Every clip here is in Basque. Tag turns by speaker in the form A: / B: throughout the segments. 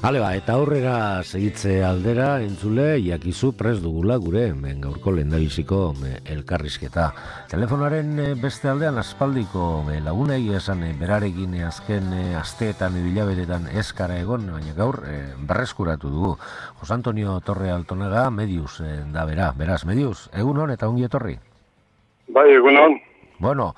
A: Hale ba, eta aurrera segitze aldera entzule jakizu prest dugula gure gaurko lehendabiziko elkarrizketa. Telefonaren beste aldean aspaldiko lagunei esan berarekin azken asteetan edo hilabetetan eskara egon, baina gaur berreskuratu dugu. Jose Antonio Torre Altonaga, Medius da bera. Beraz, Medius, egunon eta ongi etorri?
B: Bai, egunon.
A: Bueno,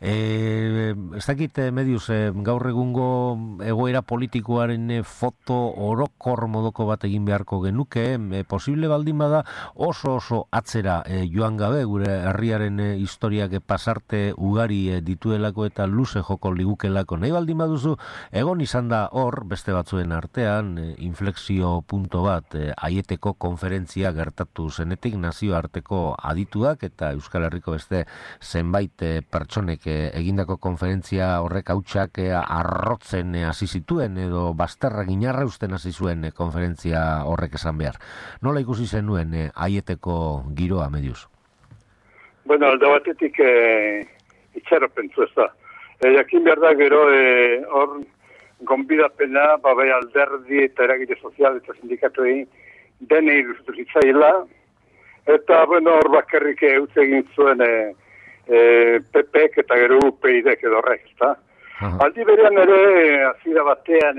A: ez dakit, Medius, gaur egungo egoera politikoaren foto orokor modoko bat egin beharko genuke, posible baldin bada oso atzera joan gabe, gure herriaren historiak pasarte ugari dituelako eta luze joko ligukelako. Nahi baldin baduzu, egon izan da hor, beste batzuen artean, inflexio punto bat, Aieteko konferentzia gertatu zenetik, nazioarteko adituak eta Euskal Herriko beste zenbait pertsonek egindako konferentzia horrek hautsak arrotzen hasi zituen edo bazterra ginarra usten hasi zuen konferentzia horrek esan behar. Nola ikusi zenuen Aieteko giroa, Medius?
B: Bueno, alde batetik itxaropentzu ez da. Jakin behar da gero hor gonbidapena, bai alderdi eta eragile sozial eta sindikatuei denei iruzutu zitzaila, eta bueno, hor bakarrik utz egin zuen PPek eta gero UPyDek edo horrek, ezta? Aldi berean ere, hasiera batean,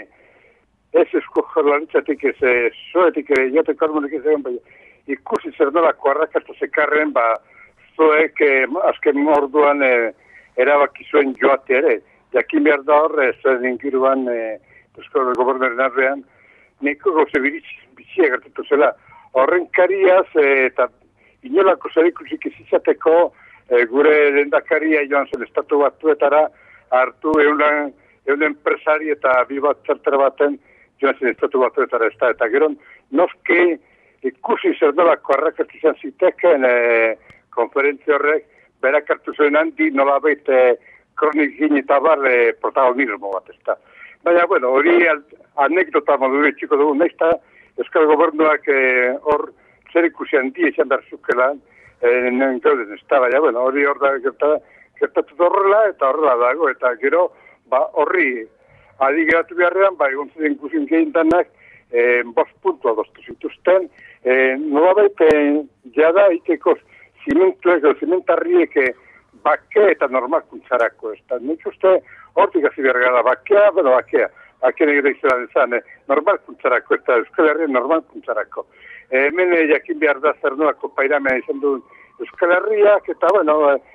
B: ez Eusko Jaurlaritzatik ez zoetik ere, joteko armonik ez egon, ikusi zer nolako arrakasta zekarren, zoek azken orduan erabaki zuen joate ere. Jakin behar da hor, zuen ingiruan, Eusko Gobernuaren arrean, neko gauze bitxia gertatu zela. Horren kariaz eta inolako zerikusik izizateko gure lehendakaria joan zen estatu batuetara hartu eulen enpresari eta bi bat zertera baten joan zen estatu batuetara eta gero noski ikusi zer nolako arrakast izan ziteken konferentzia horrek berak hartu zuen handi nolabait kronik gini eta bar protagonismo bat ezta. Baina, bueno, hori anekdota modure txiko dugu, nahizta Euskal Gobernuak hor zer ikusi handi izan behar zukelan, gauden ez da, baina, bueno, hori hor da gertatu horrela eta horrela dago, eta gero, horri adi geratu beharrean, egon ziren ikusin gehientanak, 5 puntua doztu zituzten, nolabait, jada iteko zimentarriek bake eta normalkuntzarako, ez da, nik uste hortik hasi behar gara bakea, bakea negera izan ezan, normalkuntzarako, eta Euskal Herrien normalkuntzarako. Hemen jakin behar da zer nolako pairamena izan duen Euskal Herriak, eta bueno,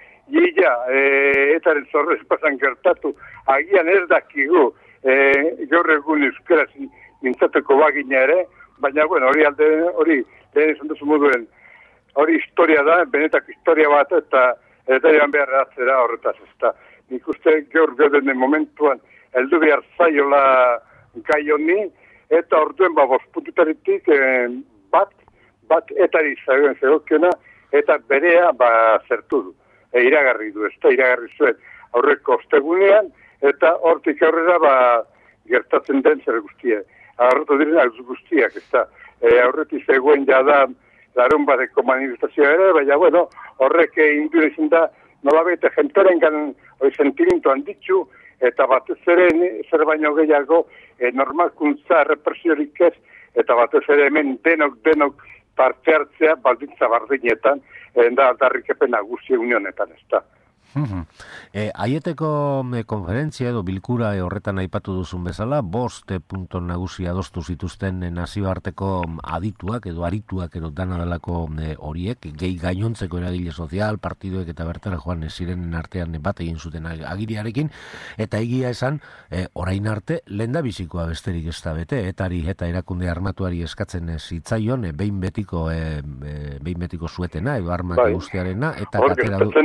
B: etaren zorrez pasan gertatu, agian ez dakigu gaur egun euskaraz mintzateko bagina ere, baina bueno, hori lehen izan duzu moduen, hori historia da, benetako historia bat, eta joan behar atzera horretaz ez da. Nik uste gaur gauden momentuan heldu behar zaiola gai honi, eta orduen 5 puntutaritik bat etari zegokiona, eta berea zertu du. Iragarri du, ez da, iragarri zuen aurreko ostegunean, eta hortik aurrera gertatzen den zer guztia. Aurretu diren guztiak, ez da. Aurretik zegoen jada larun bateko manifestazioa ere, baina, bueno, horrek induen izan da, nolabete jenteren sentimentu handitzu, eta batez ere, zer baino gehiago, normalkuntza represiorik ez, eta batez ere hemen denok parte hartzea baldintza bardinetan, da aldarrikepen nagusi unionetan, ez da.
A: Aieteko konferentzia edo bilkura horretan aipatu duzun bezala, 5 punto nagusi adostu zituzten nazioarteko adituak edo arituak edo dana delako horiek, gainontzeko eragile sozial, partidoek eta bertara joan zirenen artean bat egin zuten agiriarekin, eta egia esan, orain arte, lehendabizikoa besterik ez da bete, eta erakunde armatuari eskatzen zitzaion, behin betiko zuetena, edo armak guztiarena, eta katera du...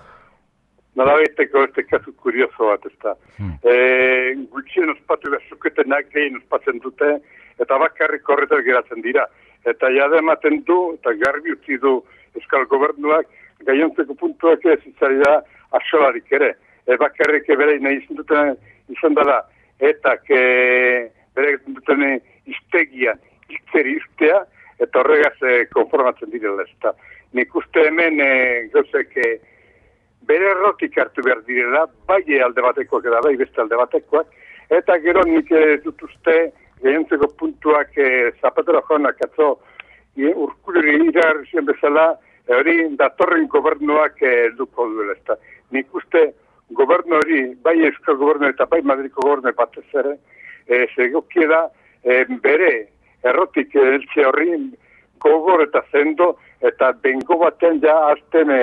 B: Nolabaiteko ez kasu kurioso bat, ez da. Gutxien ospatu bezuketenak gehien ospatzen dute, eta bakarrik horretar geratzen dira. Eta jade ematen du, eta garbi utzi du Euskal Gobernuak, gainontzeko puntuak ez izari da asolarik ere. Bakarrik bere nahi izan dela, eta bere izan duten iztegian, izteri iztea, eta horregaz konformatzen direla, ez da. Nik uste hemen gauzek bere errotik hartu behar direla, bai alde batekoak eta bai beste alde batekoak, eta gero nik dut uste gehientzeko puntuak Zapatero jaunak atzo Urkulluri iragarri zien bezala, hori datorren gobernuak duko duela. Nik uste gobernu hori, bai Euskal Gobernu eta bai Madriko Gobernu batez ere, zegokiela bere errotik eltze horri gogor eta zendo, eta bengo baten ja azten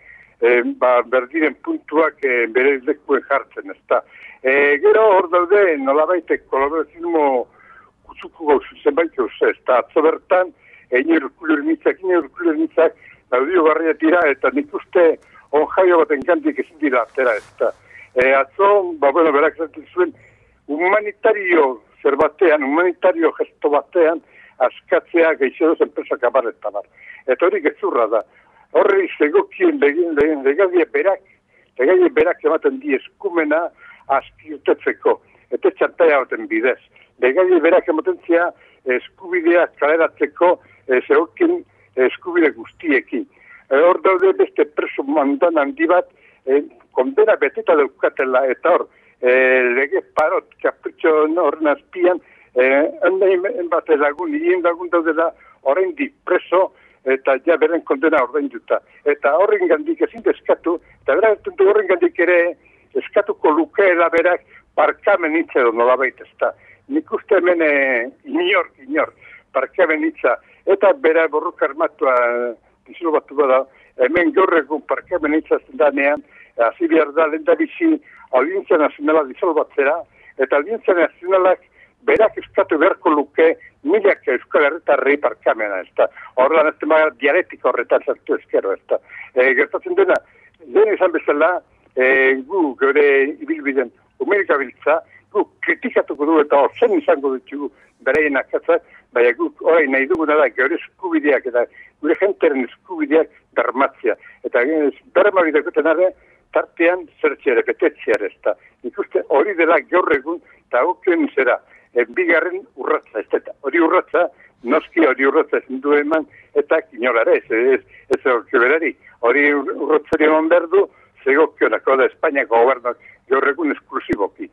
B: berdiren puntuak bere lekuen jartzen, ezta. Gero hor daude, nolabaitek kolaborazismo kutsuko gauzu zenbait gauze, ezta. Atzo bertan, Urkullur-Nitzak daudio garria tira, eta nik uste onjaio baten kantik ezin dira atera, ezta. Atzo, berak zaten zuen, humanitario zer batean, humanitario gesto batean, askatzea geixeroz enpresak abarreta bar. Eta hori gezurra da. Horri zegokien legadia berak ematen di eskumena askirtetzeko. Eta txantaia baten bidez. Legadia berak ematen zia eskubideak kaleratzeko zegokien eskubide guztiekin. Hor daude beste preso mandan handi bat, kondena beteta daukatela, eta hor, lege parot, kapritxo horren azpian, bat lagun daudela oraindik preso, eta ja beren kondena ordainduta. Eta horren gandik ezin eskatu, eta berak horren gandik ere eskatuko lukeela berak parkamen hitza edo nolabait ezta. Nik uste hemen inor, parkamen hitza, eta bera borroka armatua dizilo batu bada, hemen gaur egun parkamen hitza zendanean, hasi behar da lehendabizi Audientzia Nazionala disolbatzera, eta Audientzia Nazionalak berak eskatu beharko luke milak Euskal Herritarrei parkamena, ezta. Horrean ez da dialetika horretan zartu ezkero, ezta. Gertatzen dena, lehen izan bezala, gu geure ibilbiden Amerika biltza, gu kritikatuko du eta zen izango ditugu bereien akatzak, baina gu orain nahi duguna da geure eskubideak eta gure jenteren eskubideak bermatzea. Eta bermabidekoten arre, tartean zertxeare, betetxeare ezta. Nik uste hori dela gaur egun eta okien zera. Bigarren urratza, ez eta hori urratza, noski hori urratza ezin du eman, eta inolare, ez berari. Hori urratzari eman behar du, zegokionako da Espainiako gobernuak gaur egun esklusiboki.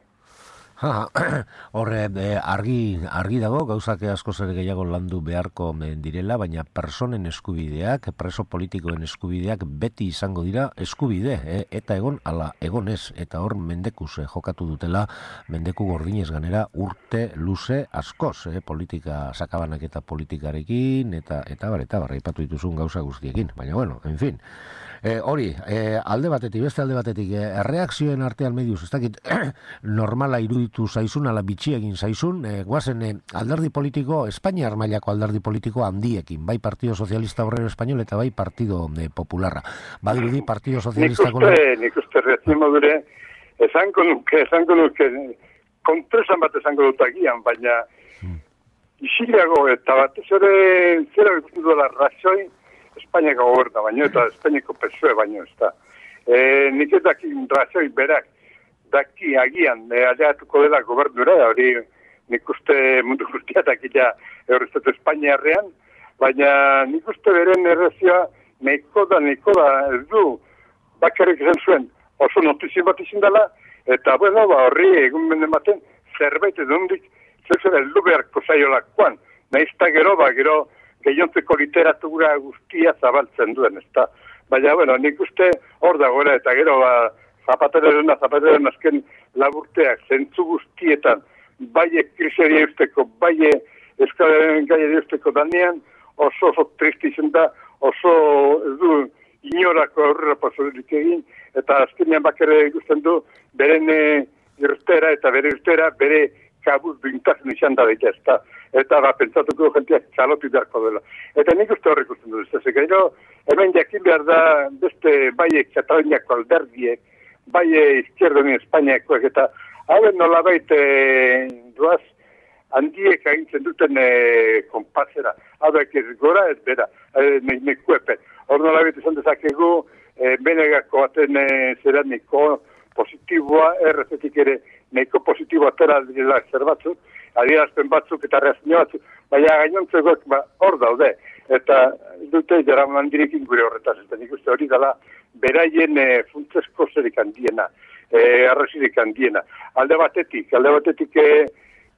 A: Horre, argi dago, gauzak askoz ere gehiago landu beharko direla, baina personen eskubideak, preso politikoen eskubideak beti izango dira eskubide, eta egon ala egonez, eta hor mendekuz jokatu dutela, mendeku gordinez ganera urte luze askoz, politika sakabanak eta politikarekin, eta aipatu dituzun gauza guztiekin, baina bueno, en fin. Hori, alde batetik, beste alde batetik, erreakzioen artean mediuz, ez dakit normala iruditu zaizun, ala bitxi egin zaizun, guazen alderdi politiko, Espainiar mailako alderdi politiko handiekin, bai Partido Socialista Obrero Español eta bai Partido Popularra. Badirudi Partido Socialista...
B: Nik uste reazio modure, esango nuke, kontresan bat esango dut agian, baina isilago eta batez ere zera ikusten duela razoi, Espainiako goberna baino eta Espainiako PSOE baino ez da. Nik ez daki razoi berak daki agian aleatuko dela gobernura, hori nik uste mundu guztiatak ja Eurostatu Espainiarrean, baina nik uste beren errazioa nahiko da ez du bakarrik esan zuen oso notizien bat izin dela, eta bueno, horri egun benden baten zerbait edundik zer heldu beharko zaiolakoan. Naizta gero gehiontzeko literatura guztia zabaltzen duen, ezta. Baina, bueno, nik uste hor dagoela, eta gero, Zapateroren azken laburteak, zentzu guztietan, bai kriseria usteko, bai eskalaren gaia usteko danean, oso tristi izan da, oso ez du inorako aurrera pasorik egin, eta azkenean bakere ikusten du, beren irtera eta bere kabuz bintazen izan da daita, ezta. Eta pentsatuko jenteak txalotu beharko dela. Eta nik uste horrek usten dut, ez gero, hemen jakin behar da beste bai Kataluniako alderdiek, bai Izquierdoni Espainiakoek, eta hauen nolabait duaz handiek agintzen duten konpazera. Hauek ez gora, ez bera, nekuepen. Hor nolabait izan dezakegu, benegako baten zeraniko positiboa, errezetik ere neko positiboa atera dira zer batzuk, adierazpen batzuk eta reazio batzuk, baina gainontzekoak hor daude. Eta dute jaraman direkin gure horretaz, eta nik uste hori dela beraien funtzesko zerik handiena, arrezirik handiena. Alde batetik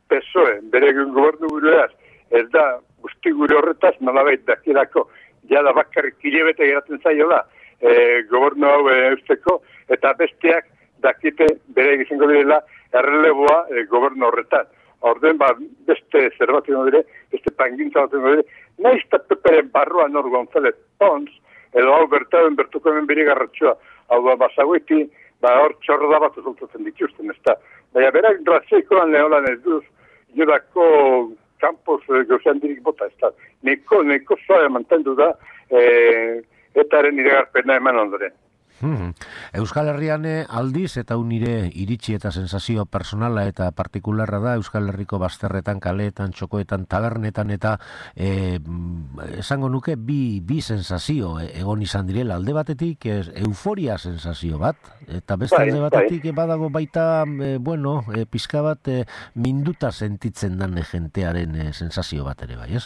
B: PSOE, bere gobernu buruaz, ez da guzti gure horretaz, nolabait dakirako, jada bakarrik hilebete geratzen zaiola, gobernu hau eusteko, eta besteak dakite bere izango direla erreleboa gobernu horretan. Orden, beste zerbatiko dire, beste pangintza batiko dire, nahiz eta peperen barruan hor González Pons, edo hau bertuko hemen bere garratxoa, hau basagoiti, hor txorroda bat uzultatzen dituzten, ez da. Baina berak razeikoan leholan ez duz, jodako kampos gauzean dirik bota, ez da. Neko zoa mantendu da, etaren iragarpena eman ondoren.
A: Euskal Herrian aldiz, eta nire iritsi eta sensazio personala eta partikularra da, Euskal Herriko bazterretan, kaleetan, txokoetan, tabernetan, eta esango nuke bi sensazio egon izan direla. Alde batetik euforia sensazio bat, eta beste alde batetik badago baita, pizka bat minduta sentitzen dan jentearen sensazio bat ere, bai, ez?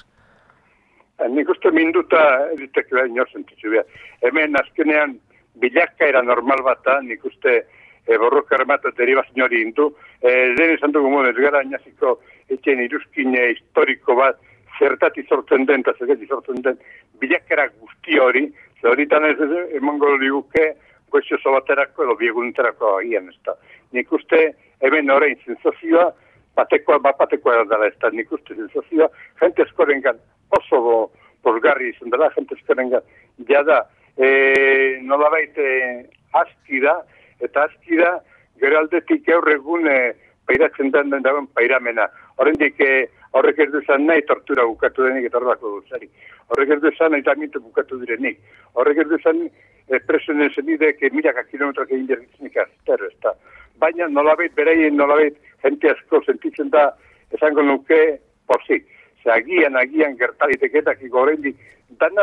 B: Nik uste minduta editek da inor sentitzu behar. Hemen azkenean bilakaera normal bat da, nik uste borroka armata deribazio hori indu. Lehen esan dugu ez gara inaziko etxen iruzkin historiko bat zertati sortzen den eta zertati sortzen den bilakaera guzti hori, zer horitan ez emango liguke goizioso baterako edo biegunterako agian ez da. Nik uste hemen horrein sensazioa batekoa dela ez da, nik uste sensazioa jente eskorengan oso polgarri izan dela, jente eskorengan jada nolabait aski da, eta aski da gero aldetik gaur egun pairatzen den dagoen pairamena. Horrendik horrek ez duzan nahi tortura bukatu denik eta horrelako duzari. Horrek ez duzan nahi taminte bukatu direnik. Horrek ez duzan presonen zenidek milaka kilometroak egin jarritzenik azter, ez da. Baina nolabait beraien nolabait jente asko sentitzen da esango nuke pozik. Agian gertaliteketak horrendik dana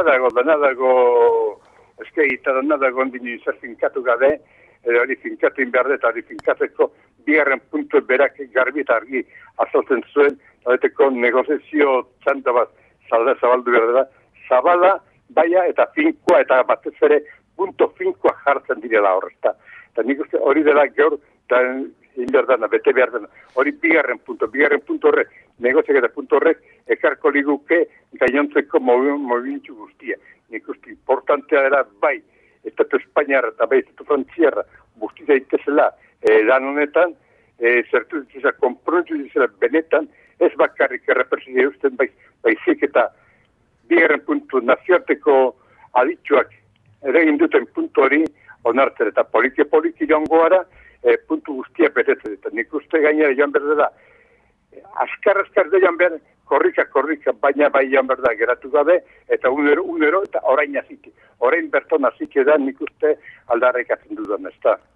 B: dago eskegita dana dago ondini zer finkatu gabe, hori finkatu inberde eta hori finkateko bigarren puntu berak garbi eta argi azaltzen zuen, horreteko negozio txanta bat zabaldu behar dela, zabala, baina eta finkoa eta batez ere punto finkoa jartzen direla horrezta. Eta nik uste hori dela gaur, eta inberdana, bete behar dena. Hori bigarren puntu horrek, negoziak eta puntu horrek, ekarko liguke gainontzeko movimentu guztia. Nik uste importantea dela bai, Estatu Espainiarra eta bai Estatu Frantziarra guzti daitezela lan honetan, zertu ditzela, konpromitu ditzela benetan, ez bakarrik errepresio eusten baizik eta bigarren puntu nazioarteko aditxuak eragin duten puntu hori onartzen eta poliki joango gara puntu guztia betetzen. Eta nik uste gainera joan behar dela, askar de joan behar, korrika, baina bai joan behar da geratu gabe, eta unero eta orain azike. Orain berton azike da nik uste aldarrikatzen dudan, ez da.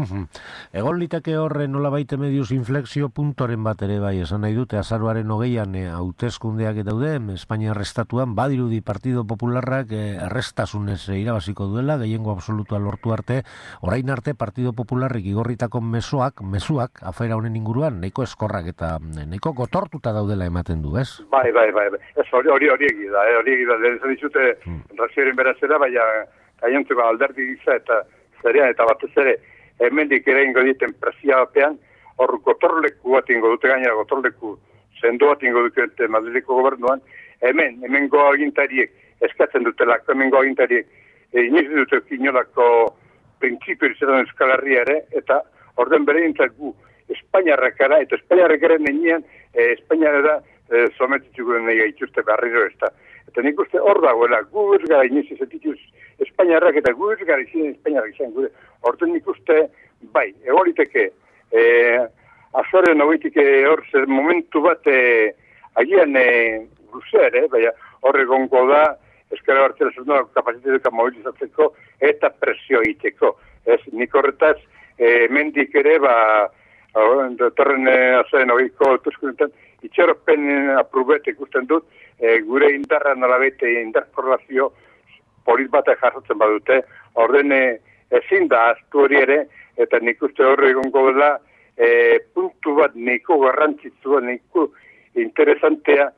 A: Egon liteke horre nola baite mediuz inflexio puntoren bat ere bai, esan nahi dute azaroaren 20an hauteskundeak daude, Espainiar estatuan badirudi Partido Popularrak errestasunez irabaziko duela, gehiengo absolutua lortu arte, orain arte Partido Popularrik igorritako mezuak afera honen inguruan, nahiko eskorrak eta nahiko gotortuta daudela ematen du, ez?
B: Bai, ez hori egida, lehen zen dizute razioaren berazera, baina gainontzeko alderdi giza eta zerean eta batez ere, hemendik ere ingo diten presiapean, hor gotorleku bat ingo dute gainera, gotorleku sendo bat ingo dute Madrileko gobernuan, hemen agintariek eskatzen dutelako, hemen agintariek iniz dute inolako prinsipio izan Euskal Herria ere, eta orden bere dintzak gu Espainiarrekara, eta Espainiarrekara nenean Espainiarera sometitzuko nahi gaituzte berriro ez da. Eta nik uste hor dagoela, gu ez gara iniz izatituz Espainiarrak eta gu ez gara izan Espainiarrak izan gure. Horten nik uste, bai, egoliteke, azoren hogeitik hor zer momentu bat agian guzea ere, baina horre gongo da, eskara hartzera zertu kapazitatea mobilizatzeko eta presio egiteko. Nik horretaz, mendik ere, torren azoren hogeiko tuzkunetan, itxeropen aprubet ikusten dut, gure indarra nolabete indarkorrazio polit bat jarratzen badute, orden ezin da aztu hori ere, eta nik uste horre egongo dela, puntu bat niko garrantzitsua, niko interesantea,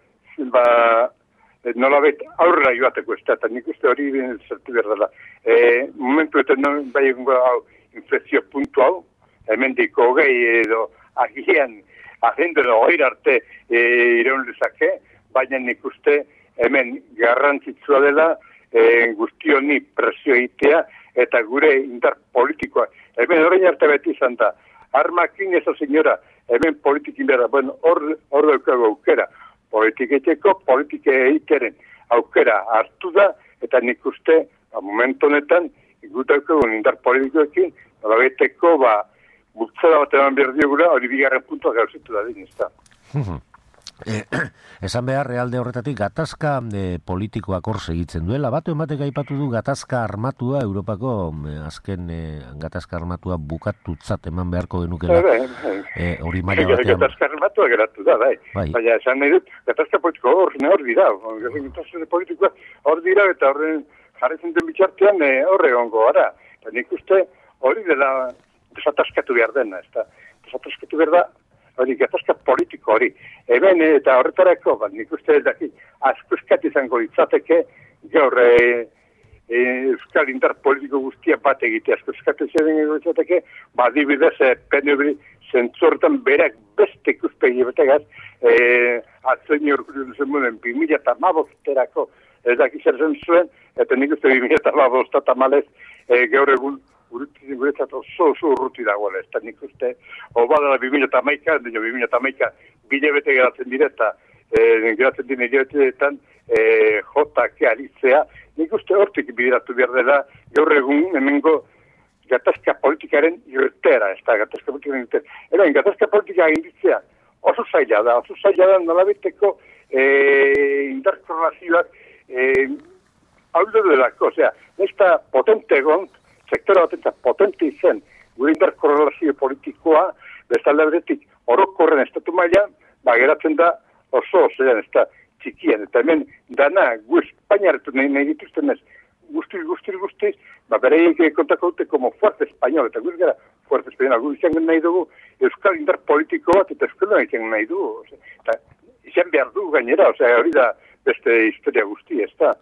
B: nolabete aurrera joateko ez da, eta nik uste hori zertu behar dela. Momentu eta bai egongo inflexio puntu hau, hemen diko hogei edo agian agenden hogeir arte iraun lezake, baina nik uste hemen garrantzitsua dela guzti honi presio egitea eta gure indar politikoa. Hemen orain arte beti izan da, armakin eza senyora, hemen politikin bera, bueno, hor daukago aukera, politiketeko, politike egiteren aukera hartu da, eta nik uste, momentu honetan, gutaukago indar politikoekin, beteko, bultzada bat eman behar diogura, hori bigarren puntua gauzitu da din, ez da.
A: Esan behar, realde horretatik, gatazka politikoak hor segitzen duela. Batu ematek aipatu du gatazka armatua, Europako azken gatazka armatua bukatutzat eman beharko genukela. Hori maila batean.
B: Gatazka armatua geratu da, bai. Baina esan nahi dut, gatazka politiko hor dira. Gatazka politikoa hor dira eta horren jarretzen den bitxartean horre gongo gara. Eta nik uste hori dela desataskatu behar dena, ez da. Desataskatu behar da, hori gatazka politiko hori. Hemen eta horretarako, nik uste ez daki, asko izango litzateke, gaur euskal indar politiko guztia bat egite, asko izango litzateke, adibidez, PNV zentzortan berak beste ikuspegi betegaz, atzoin urkuru duzen muden, 2015-erako, ez daki zer zen zuen, eta nik uste 2015 tamalez, gaur egun guretzat oso urruti dagoela, ez da nik uste, obadala 2011, 2011, bile bete geratzen direta, geratzen dine giretetan, jotak aritzea, nik uste hortik bideratu behar dela, gaur egun hemengo gatazka politikaren irtera, ez da, gatazka politikaren irtera. Eran, gatazka politika eginditzea oso zaila da nolabiteko indarkorrazioak hau delako, osea, ez da potente egon, sektora bat potente izen, gure indar korrelazio politikoa, bezalde beretik orokorren estatu maila, geratzen da oso, ez da txikien, eta hemen dana gu Espainiaretu nahi dituzten ez, guztiz, bereiek kontako dute como fuerte español, eta guz gara fuerte español, gu izan nahi dugu euskal indar politiko bat, eta euskal izan nahi dugu, eta izan behar du gainera, hori da beste historia guzti, ez da.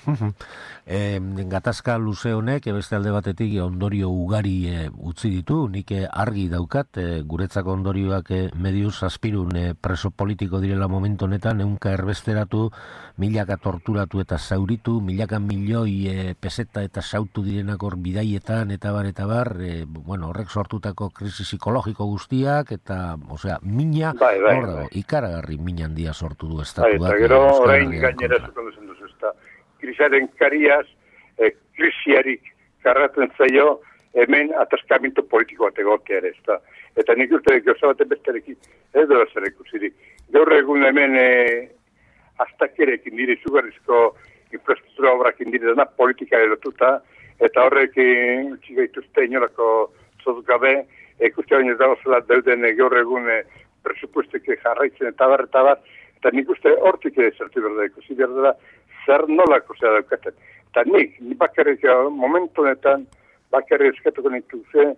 A: Gatazka luze honek beste alde batetik ondorio ugari utzi ditu, nik argi daukat guretzako ondorioak mediuz aspirun preso politiko direla momentu honetan, ehunka erbesteratu, milaka torturatu eta zauritu, milaka milioi peseta eta sautu direnak hor bidaietan eta bar, horrek sortutako krisi psikologiko guztiak eta, mina, hor dago, ikaragarri mina handia sortu du estatuak.
B: Eta gero orain gainera zuko duzen duzu, ez da. Krisaren kariaz, krisiarik karratzen zaio, hemen ataskamentu politiko bat egotea ere, ez da. Eta nik uste gauza baten besterekin, ez dara zer ikusirik. Gaur egun hemen aztakerekin dire, izugarrizko infrastruktura obrak indire dena politika erotuta, eta horrek utxik gaituzte inolako zozgabe, ikuste baino dago zela deuden gaur egun presupuestek jarraitzen eta bar, eta nik uste hortik zertu berda ikusi berda, zer nolako zera daukaten. Eta nik bakarrik momentu honetan, bakarrik eskatuko nituze,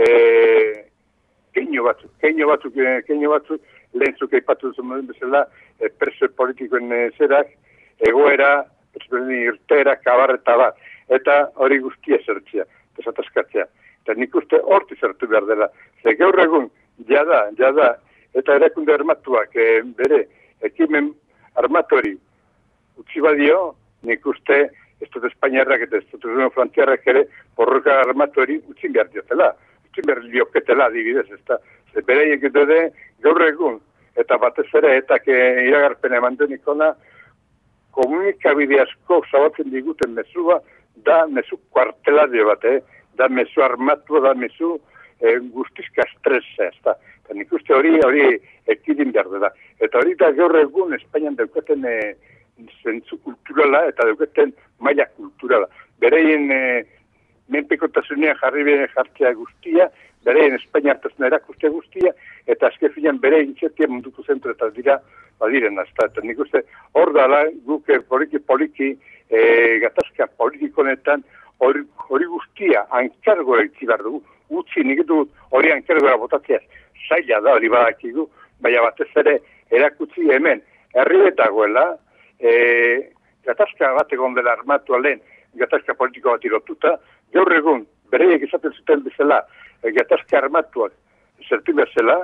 B: keino batzuk, lehen zuk eipatu duzen bezala, preso politikoen zerak, egoera, irtera, kabarreta bat, eta hori guztia zertzea, desataskatzea. Eta nik uste horti zertu behar dela. Ze gaur egun, jada, eta erakunde armatuak bere, ekimen armatori, utzi badio, nik uste, Estatu Espainiarrak eta Estatu Frantziarrak ere, borroka armatuari utzi behar diotela. Utzi behar dioketela, adibidez, ez da. Bereiek dute gaur egun, eta batez ere, eta iragarpen eman denikona, komunikabide asko zabatzen diguten mezua, da mezu kuarteladio bat, da mezu armatua, da mezu guztizka estresa, ez da. Eta nik uste hori ekidin behar da. Eta hori da gaur egun Espainian daukaten zentzu kulturala eta daukaten maila kulturala. Bereien menpekotasunean jartzea guztia, bereien Espainia hartazena erakustea guztia, eta azken finean bere intzetia munduko zentru eta dira badiren azta. Eta nik uste hor dala guk poliki gatazka politikonetan hori guztia ankargora itzi behar dugu. Utzi nik dut hori ankargora botatzea zaila da hori badakigu, baina batez ere erakutsi hemen herrietagoela, gatazka bat egon dela armatua lehen, gatazka politiko bat irotuta, gaur egun, bereiek esaten zuten bezala, gatazka armatuak zertu bezala,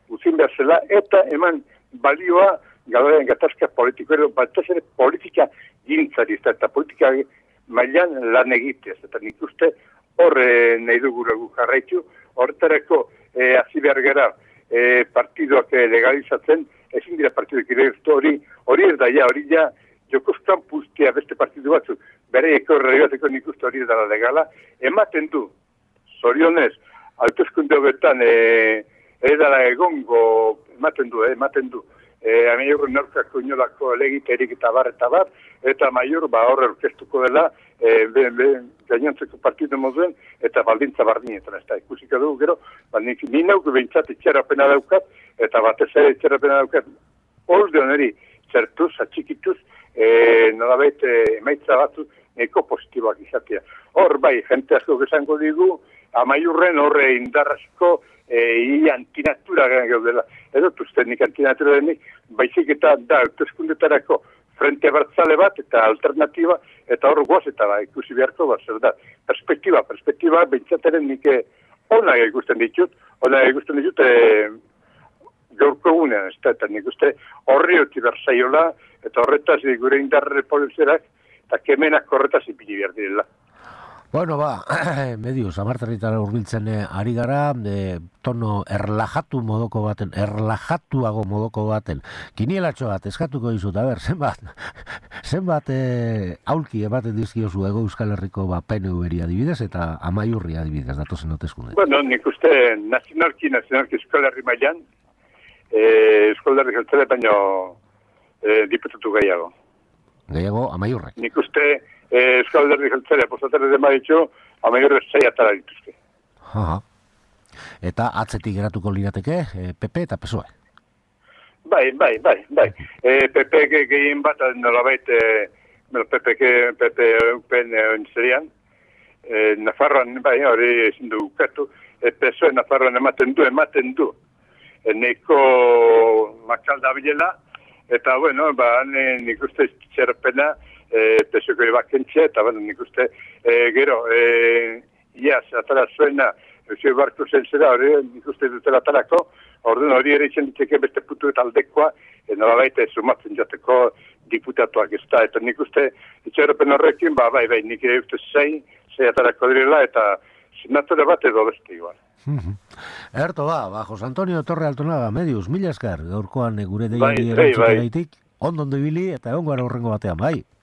B: uzin behar zela, eta eman balioa galaren gatazka politikoero, batez ere politika gintzari, eta politika mailan lan egitez, eta nik uste hor nahi duguragu jarraitu, horretarako hasi behar gara partidoak legalizatzen, ezin dira partidoak legalizatzen, hori ez da, hori ja, jokostan puztea beste partidu batzuk, bere ekorregateko nik uste hori dara legala, ematen du, zorionez, hauteskunde hobetan edala egongo, ematen du, Amaiur norkako inolako elegiterik eta bar, eta Amaiur horre orkestuko dela, gainontzeko partidu moduen, eta baldintza bardinetan, ez da ikusika dugu gero, ni nauk behintzat itxerapena daukat, eta batez ere itxerapena daukat, holde honeri, zertuz, atxikituz, nolabait emaitza batzu neko positiboak izatea. Hor bai, jente asko esango digu, Amaiurren horre indarrazko antinatura gaudela. Edo tuztenik antinatura denik, baizik eta da hauteskundetarako frente bertzale bat eta alternatiba, eta hor guaz eta ikusi beharko bat zer da. Perspektiba, behintzateren nik ona ikusten ditut gaurko gunean, eta nik uste horri oti berzaiola, eta horretaz gure indarre polizerak, eta kemenak horretaz ipili behar direla.
A: Bueno, medios, amarterritara urbiltzen ari gara, tono erlajatuago modoko baten. Kinielatxo bat, eskatuko dizut, zenbat aulki ematen dizkiozu Hego Euskal Herriko PNV-ri adibidez, eta Amaiurri adibidez, datozen hauteskunde.
B: Bueno, nik uste nazionalki Euskal Herri mailan, Euskal Herri jeltzale baino diputatu gehiago.
A: Gehiago, Amaiurrek.
B: Nik uste Euskal Herri jeltzale postatere dema ditxo, Amaiurrek 6 atara dituzke.
A: Aha. Eta atzetik geratuko lirateke, PP eta PSOE.
B: Bai. PP gehien bat, nolabait, PP eupen zerian, Nafarroan, hori ezin du ukatu, PSOE Nafarroan ematen du. Neko makalda bilela, eta, nik uste txerpena, PSOeko bakentxe, eta, nik uste, gero, iaz, atara zuena, Eusio Barko zentzera, hori nik uste dutela atarako, hori ere izan ditzeke beste putu eta aldekoa, nolabait sumatzen jateko diputatuak ez da, eta nik uste, itxeropen horrekin, nik ere uste zei atarako direla, eta sinatore bat edo beste igual.
A: Erto Jose Antonio Torre Altonaga, medios, mila esker, gaurkoan gure deiari erantzute gaitik, ondo ibili eta egon gara horrengo batean, bai.